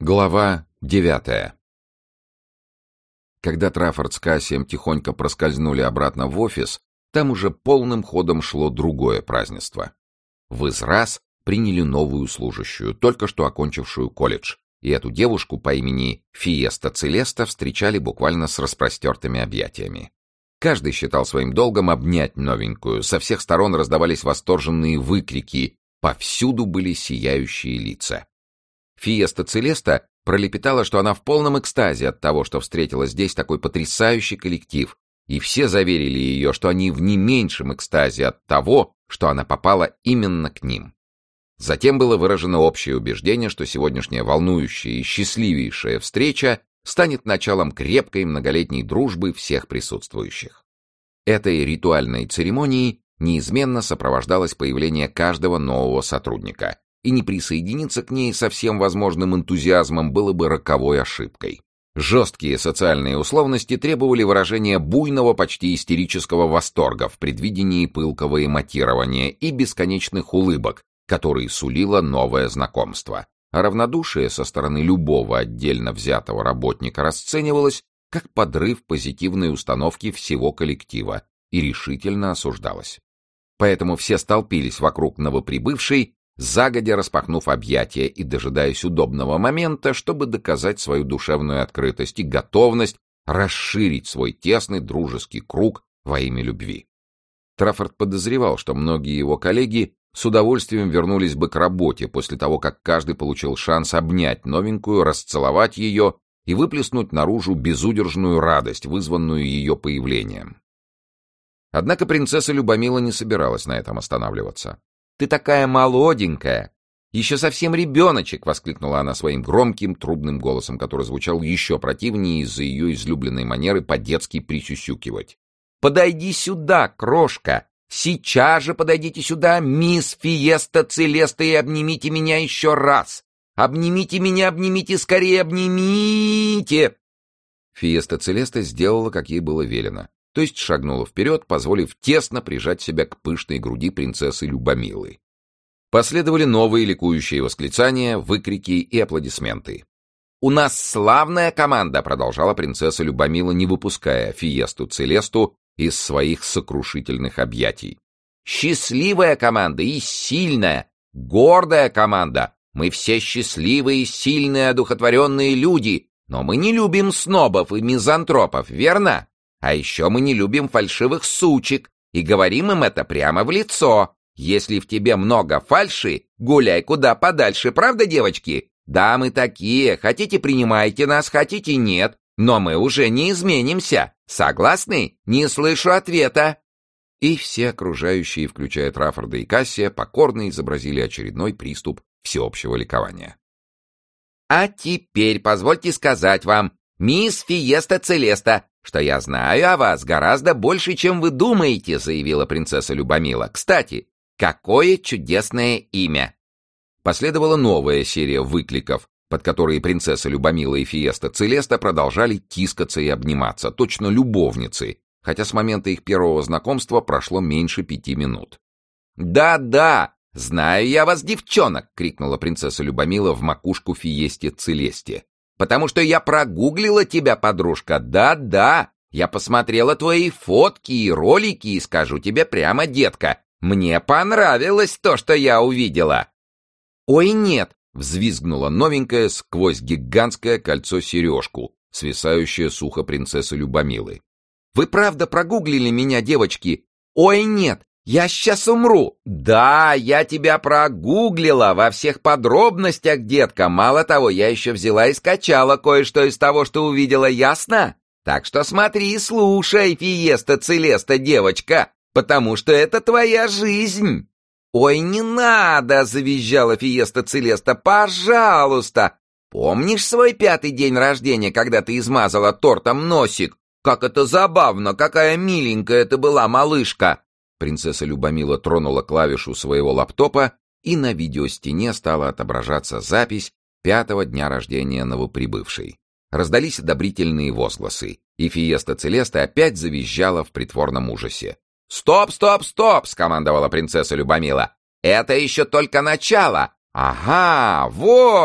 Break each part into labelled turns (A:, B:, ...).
A: Глава 9. Когда Траффорд с Кассием тихонько проскользнули обратно в офис, там уже полным ходом шло другое празднество. В Израз приняли новую служащую, только что окончившую колледж, и эту девушку по имени Фиеста Целеста встречали буквально с распростертыми объятиями. Каждый считал своим долгом обнять новенькую, со всех сторон раздавались восторженные выкрики, повсюду были сияющие лица. Фиеста Целеста пролепетала, что она в полном экстазе от того, что встретила здесь такой потрясающий коллектив, и все заверили ее, что они в не меньшем экстазе от того, что она попала именно к ним. Затем было выражено общее убеждение, что сегодняшняя волнующая и счастливейшая встреча станет началом крепкой многолетней дружбы всех присутствующих. Этой ритуальной церемонией неизменно сопровождалось появление каждого нового сотрудника, и не присоединиться к ней со всем возможным энтузиазмом было бы роковой ошибкой. Жесткие социальные условности требовали выражения буйного, почти истерического восторга в предвидении пылкого эмотирования и бесконечных улыбок, которые сулило новое знакомство. А равнодушие со стороны любого отдельно взятого работника расценивалось как подрыв позитивной установки всего коллектива и решительно осуждалось. Поэтому все столпились вокруг новоприбывшей, загодя распахнув объятия и дожидаясь удобного момента, чтобы доказать свою душевную открытость и готовность расширить свой тесный дружеский круг во имя любви. Траффорд подозревал, что многие его коллеги с удовольствием вернулись бы к работе после того, как каждый получил шанс обнять новенькую, расцеловать ее и выплеснуть наружу безудержную радость, вызванную ее появлением. Однако принцесса Любомила не собиралась на этом останавливаться. «Ты такая молоденькая! Еще совсем ребеночек!» — воскликнула она своим громким, трубным голосом, который звучал еще противнее из-за ее излюбленной манеры по-детски присюсюкивать. «Подойди сюда, крошка! Сейчас же подойдите сюда, мисс Фиеста Целеста, и обнимите меня еще раз! Обнимите меня, обнимите, скорее обнимите!» Фиеста Целеста сделала, как ей было велено, то есть шагнула вперед, позволив тесно прижать себя к пышной груди принцессы Любомилы. Последовали новые ликующие восклицания, выкрики и аплодисменты. «У нас славная команда!» — продолжала принцесса Любомила, не выпуская Фиесту Целесту из своих сокрушительных объятий. «Счастливая команда и сильная, гордая команда! Мы все счастливые, сильные, одухотворенные люди, но мы не любим снобов и мизантропов, верно? А еще мы не любим фальшивых сучек и говорим им это прямо в лицо. Если в тебе много фальши, гуляй куда подальше, правда, девочки? Да, мы такие, хотите принимайте нас, хотите нет, но мы уже не изменимся. Согласны? Не слышу ответа». И все окружающие, включая Траффорда и Кассия, покорно изобразили очередной приступ всеобщего ликования. «А теперь позвольте сказать вам, мисс Фиеста Целеста, что я знаю о вас гораздо больше, чем вы думаете», — заявила принцесса Любомила. «Кстати, какое чудесное имя!» Последовала новая серия выкликов, под которые принцесса Любомила и Фиеста Целеста продолжали тискаться и обниматься, точно любовницы, хотя с момента их первого знакомства прошло меньше 5 минут. «Да-да, знаю я вас, девчонок!» — крикнула принцесса Любомила в макушку Фиесте Целесте. «Потому что я прогуглила тебя, подружка, да-да, я посмотрела твои фотки и ролики и скажу тебе прямо, детка, мне понравилось то, что я увидела». «Ой, нет!» — взвизгнула новенькая сквозь гигантское кольцо-сережку, свисающее с уха принцессы Любомилы. «Вы правда прогуглили меня, девочки? Ой, нет! Я сейчас умру! Да, я тебя прогуглила во всех подробностях, детка. Мало того, я еще взяла и скачала кое-что из того, что увидела, ясно? Так что смотри и слушай, Фиеста Целеста, девочка, потому что это твоя жизнь». «Ой, не надо!» — завизжала Фиеста Целеста. «Пожалуйста! Помнишь свой 5-й день рождения, когда ты измазала тортом носик? Как это забавно! Какая миленькая ты была, малышка!» Принцесса Любомила тронула клавишу своего лаптопа, и на видеостене стала отображаться запись 5-го дня рождения новоприбывшей. Раздались одобрительные возгласы, и Фиеста Целеста опять завизжала в притворном ужасе. «Стоп, стоп, стоп!» — скомандовала принцесса Любомила. «Это еще только начало! Ага, вот!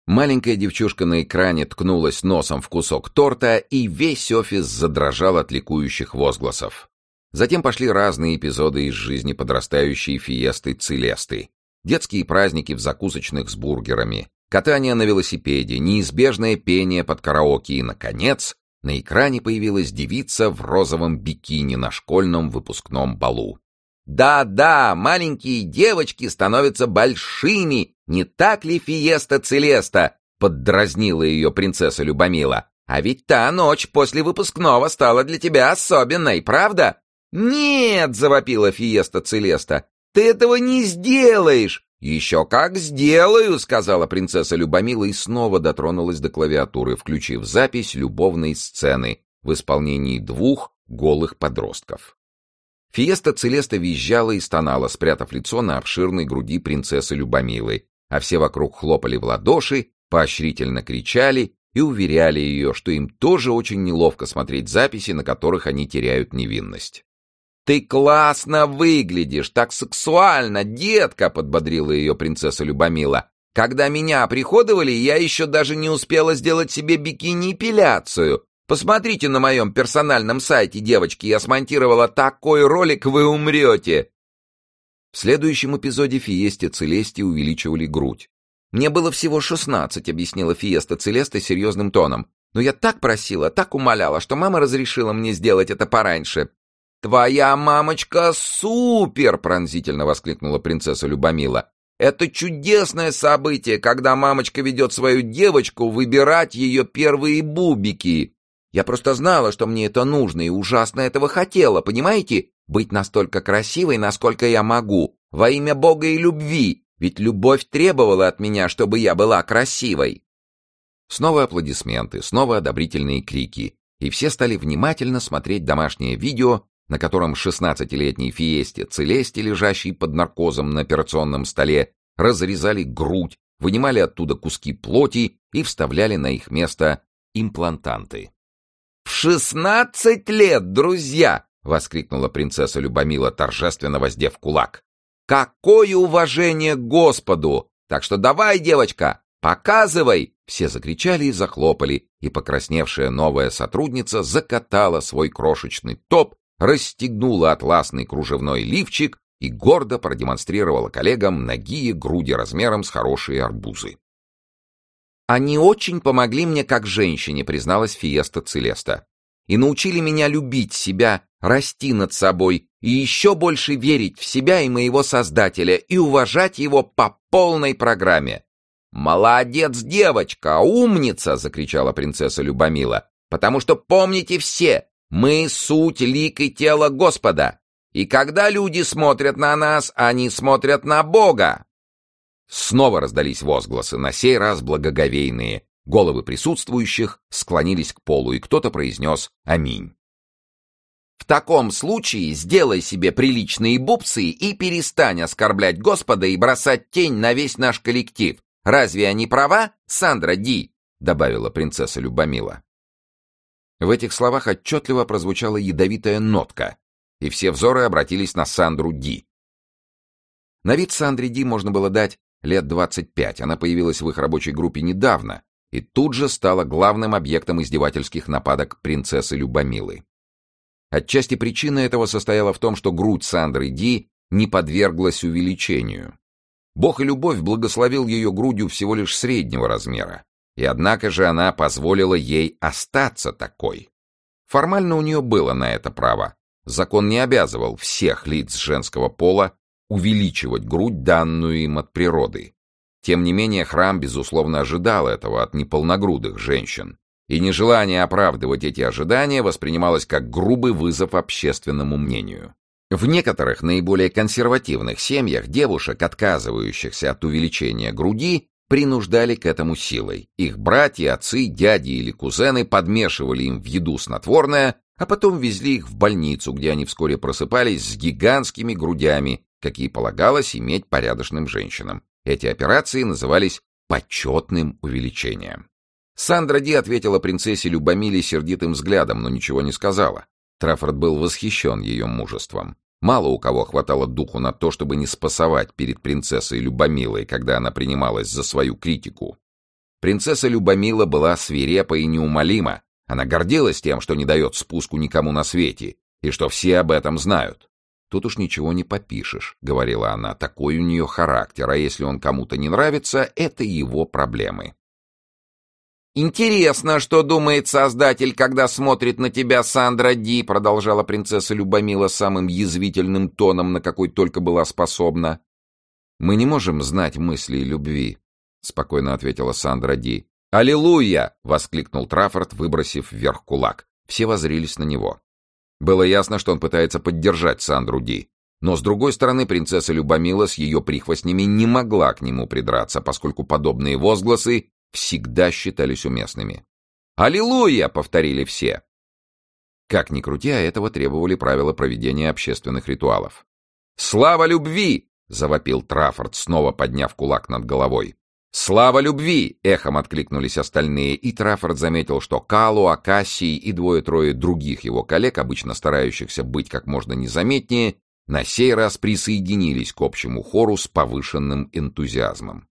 A: Маленькая девчушка на экране ткнулась носом в кусок торта, и весь офис задрожал от ликующих возгласов. Затем пошли разные эпизоды из жизни подрастающей Фиесты Целесты. Детские праздники в закусочных с бургерами, катание на велосипеде, неизбежное пение под караоке и, наконец, на экране появилась девица в розовом бикини на школьном выпускном балу. «Да-да, маленькие девочки становятся большими, не так ли, Фиеста Целеста?» — поддразнила ее принцесса Любомила. «А ведь та ночь после выпускного стала для тебя особенной, правда?» «Нет!» — завопила Фиеста Целеста. «Ты этого не сделаешь!» «Еще как сделаю!» — сказала принцесса Любомила и снова дотронулась до клавиатуры, включив запись любовной сцены в исполнении двух голых подростков. Фиеста Целеста визжала и стонала, спрятав лицо на обширной груди принцессы Любомилы, а все вокруг хлопали в ладоши, поощрительно кричали и уверяли ее, что им тоже очень неловко смотреть записи, на которых они теряют невинность. «Ты классно выглядишь, так сексуально, детка!» — подбодрила ее принцесса Любомила. «Когда меня оприходовали, я еще даже не успела сделать себе бикини-эпиляцию. Посмотрите на моем персональном сайте, девочки, я смонтировала такой ролик, вы умрете!» В следующем эпизоде Фиесте Целесте увеличивали грудь. «Мне было всего 16, объяснила Фиеста Целеста серьезным тоном. «Но я так просила, так умоляла, что мама разрешила мне сделать это пораньше». «Твоя мамочка супер!» — пронзительно воскликнула принцесса Любомила. «Это чудесное событие, когда мамочка ведет свою девочку выбирать ее первые бубики. Я просто знала, что мне это нужно, и ужасно этого хотела, понимаете? Быть настолько красивой, насколько я могу, во имя Бога и любви, ведь любовь требовала от меня, чтобы я была красивой». Снова аплодисменты, снова одобрительные крики, и все стали внимательно смотреть домашнее видео, на котором 16-летней Фиесте Целесте, лежащей под наркозом на операционном столе, разрезали грудь, вынимали оттуда куски плоти и вставляли на их место имплантанты. «В 16 лет, друзья!» — воскликнула принцесса Любомила, торжественно воздев кулак. «Какое уважение к Господу! Так что давай, девочка, показывай!» Все закричали и захлопали, и покрасневшая новая сотрудница закатала свой крошечный топ, расстегнула атласный кружевной лифчик и гордо продемонстрировала коллегам нагие груди размером с хорошие арбузы. «Они очень помогли мне как женщине», — призналась Фиеста Целеста. «И научили меня любить себя, расти над собой и еще больше верить в себя и моего Создателя и уважать его по полной программе». «Молодец, девочка, умница!» — закричала принцесса Любомила. «Потому что помните все, мы суть лик и тело Господа, и когда люди смотрят на нас, они смотрят на Бога». Снова раздались возгласы, на сей раз благоговейные. Головы присутствующих склонились к полу, и кто-то произнес «Аминь». «В таком случае сделай себе приличные бупсы и перестань оскорблять Господа и бросать тень на весь наш коллектив. Разве я не права, Сандра Ди?» — добавила принцесса Любомила. В этих словах отчетливо прозвучала ядовитая нотка, и все взоры обратились на Сандру Ди. На вид Сандре Ди можно было дать лет 25, она появилась в их рабочей группе недавно и тут же стала главным объектом издевательских нападок принцессы Любомилы. Отчасти причина этого состояла в том, что грудь Сандры Ди не подверглась увеличению. Бог и любовь благословил ее грудью всего лишь среднего размера, и однако же она позволила ей остаться такой. Формально у нее было на это право. Закон не обязывал всех лиц женского пола увеличивать грудь, данную им от природы. Тем не менее, храм, безусловно, ожидал этого от неполногрудых женщин, и нежелание оправдывать эти ожидания воспринималось как грубый вызов общественному мнению. В некоторых наиболее консервативных семьях девушек, отказывающихся от увеличения груди, принуждали к этому силой. Их братья, отцы, дяди или кузены подмешивали им в еду снотворное, а потом везли их в больницу, где они вскоре просыпались с гигантскими грудями, какие полагалось иметь порядочным женщинам. Эти операции назывались почетным увеличением. Сандра Ди ответила принцессе Любомиле сердитым взглядом, но ничего не сказала. Траффорд был восхищен ее мужеством. Мало у кого хватало духу на то, чтобы не спасовать перед принцессой Любомилой, когда она принималась за свою критику. Принцесса Любомила была свирепа и неумолима. Она гордилась тем, что не дает спуску никому на свете, и что все об этом знают. «Тут уж ничего не попишешь», — говорила она, — «такой у нее характер, а если он кому-то не нравится, это его проблемы».
B: «Интересно, что думает Создатель, когда смотрит на тебя, Сандра Ди», — продолжала принцесса Любомила самым язвительным тоном, на какой только была способна.
A: «Мы не можем знать мыслей любви», — спокойно ответила Сандра Ди.
B: «Аллилуйя!» —
A: воскликнул Траффорд, выбросив вверх кулак. Все воззрились на него. Было ясно, что он пытается поддержать Сандру Ди. Но, с другой стороны, принцесса Любомила с ее прихвостнями не могла к нему придраться, поскольку подобные возгласы всегда считались уместными.
B: «Аллилуйя!» — повторили все.
A: Как ни крути, а этого требовали правила проведения общественных ритуалов.
B: «Слава любви!»
A: — завопил Траффорд, снова подняв кулак над головой.
B: «Слава любви!»
A: — эхом откликнулись остальные, и Траффорд заметил, что Калуа, Кассий и двое-трое других его коллег, обычно старающихся быть как можно незаметнее, на сей раз присоединились к общему хору с повышенным энтузиазмом.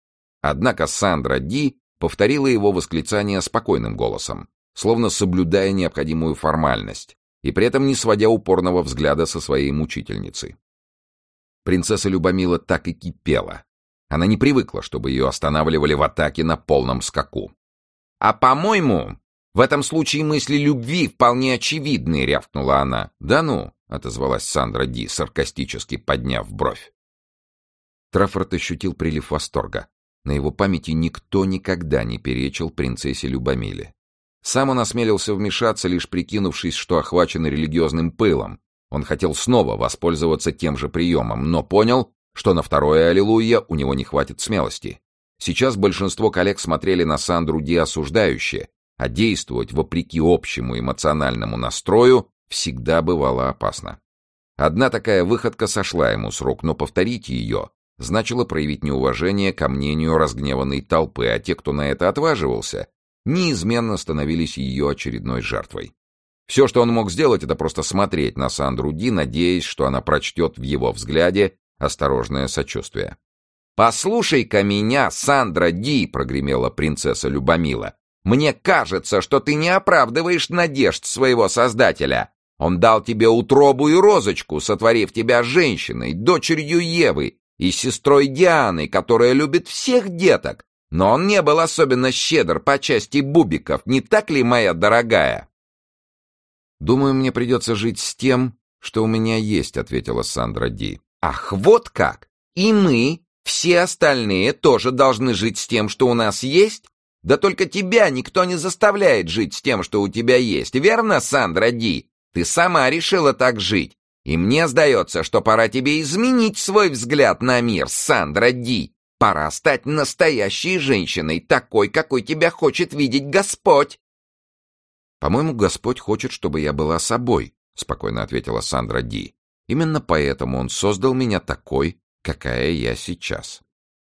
A: Однако Сандра Ди повторила его восклицание спокойным голосом, словно соблюдая необходимую формальность, и при этом не сводя упорного взгляда со своей мучительницы. Принцесса Любомила так и кипела. Она не привыкла, чтобы ее останавливали в атаке на полном скаку.
B: «А по-моему, в этом случае мысли любви вполне очевидны», — рявкнула она.
A: «Да ну», — отозвалась Сандра Ди, саркастически подняв бровь. Траффорд ощутил прилив восторга. На его памяти никто никогда не перечил принцессе Любомиле. Сам он осмелился вмешаться, лишь прикинувшись, что охвачен религиозным пылом. Он хотел снова воспользоваться тем же приемом, но понял, что на второе «Аллилуйя» у него не хватит смелости. Сейчас большинство коллег смотрели на Сандру Ди осуждающе, а действовать вопреки общему эмоциональному настрою всегда бывало опасно. Одна такая выходка сошла ему с рук, но повторить ее значило проявить неуважение ко мнению разгневанной толпы, а те, кто на это отваживался, неизменно становились ее очередной жертвой. Все, что он мог сделать, это просто смотреть на Сандру Ди, надеясь, что она прочтет в его взгляде осторожное сочувствие.
B: «Послушай-ка меня, Сандра Ди!» — прогремела принцесса Любомила. «Мне кажется, что ты не оправдываешь надежд своего Создателя. Он дал тебе утробу и розочку, сотворив тебя женщиной, дочерью Евы и сестрой Дианы, которая любит всех деток. Но он не был особенно щедр по части бубиков, не так ли, моя дорогая?»
A: «Думаю, мне придется жить с тем, что у меня есть», — ответила Сандра Ди.
B: «Ах, вот как! И мы, все остальные, тоже должны жить с тем, что у нас есть? Да только тебя никто не заставляет жить с тем, что у тебя есть, верно, Сандра Ди? Ты сама решила так жить. И мне сдается, что пора тебе изменить свой взгляд на мир, Сандра Ди. Пора стать настоящей женщиной, такой, какой тебя хочет видеть Господь».
A: «По-моему, Господь хочет, чтобы я была собой», — спокойно ответила Сандра Ди. «Именно поэтому Он создал меня такой, какая я сейчас».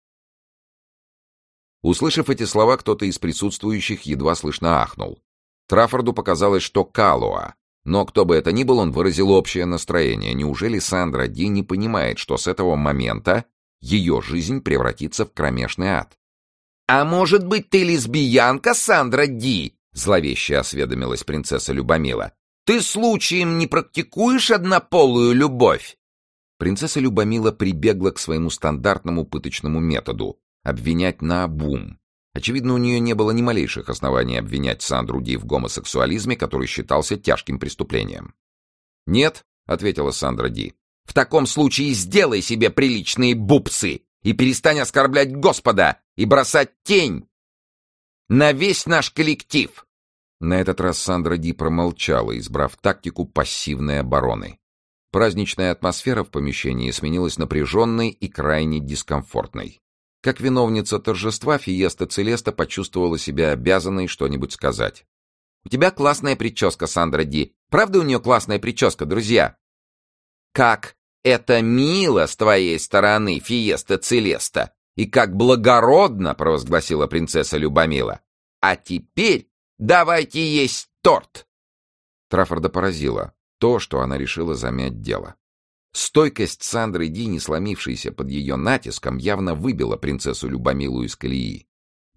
A: Услышав эти слова, кто-то из присутствующих едва слышно ахнул. Траффорду показалось, что Калуа, но кто бы это ни был, он выразил общее настроение. Неужели Сандра Ди не понимает, что с этого момента ее жизнь превратится в кромешный ад?
B: «А может быть, ты лесбиянка, Сандра Ди?» — зловеще осведомилась принцесса Любомила. «Ты случаем не практикуешь однополую любовь?»
A: Принцесса Любомила прибегла к своему стандартному пыточному методу — обвинять наобум. Очевидно, у нее не было ни малейших оснований обвинять Сандру Ди в гомосексуализме, который считался тяжким преступлением.
B: «Нет», — ответила Сандра Ди, — «в таком случае сделай себе приличные бупсы и перестань оскорблять Господа и бросать тень на весь наш коллектив».
A: На этот раз Сандра Ди промолчала, избрав тактику пассивной обороны. Праздничная атмосфера в помещении сменилась напряженной и крайне дискомфортной. Как виновница торжества, Фиеста Целеста почувствовала себя обязанной что-нибудь сказать.
B: «У тебя классная прическа, Сандра Ди. Правда, у нее классная прическа, друзья?» «Как это мило с твоей стороны, Фиеста Целеста, и как благородно!» — провозгласила принцесса Любомила. «А теперь давайте есть торт!»
A: Траффорда поразило то, что она решила замять дело. Стойкость Сандры Ди, не сломившейся под ее натиском, явно выбила принцессу Любомилу из колеи.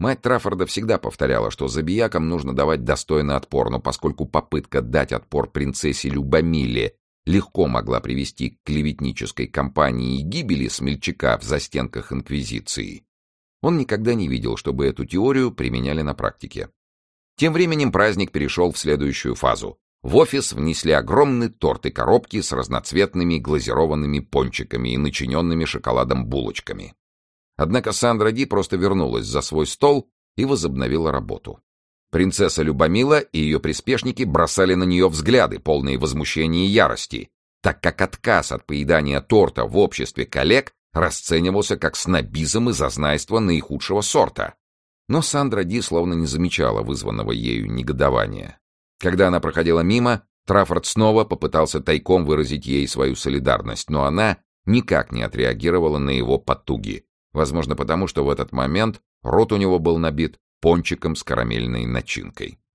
A: Мать Траффорда всегда повторяла, что забиякам нужно давать достойный отпор, но поскольку попытка дать отпор принцессе Любомиле легко могла привести к клеветнической кампании и гибели смельчака в застенках Инквизиции, он никогда не видел, чтобы эту теорию применяли на практике. Тем временем праздник перешел в следующую фазу. В офис внесли огромный торт и коробки с разноцветными глазированными пончиками и начиненными шоколадом булочками. Однако Сандра Ди просто вернулась за свой стол и возобновила работу. Принцесса Любомила и ее приспешники бросали на нее взгляды, полные возмущения и ярости, так как отказ от поедания торта в обществе коллег расценивался как снобизм и зазнайство наихудшего сорта. Но Сандра Ди словно не замечала вызванного ею негодования. Когда она проходила мимо, Траффорд снова попытался тайком выразить ей свою солидарность, но она никак не отреагировала на его потуги. Возможно, потому что в этот момент рот у него был набит пончиком с карамельной начинкой.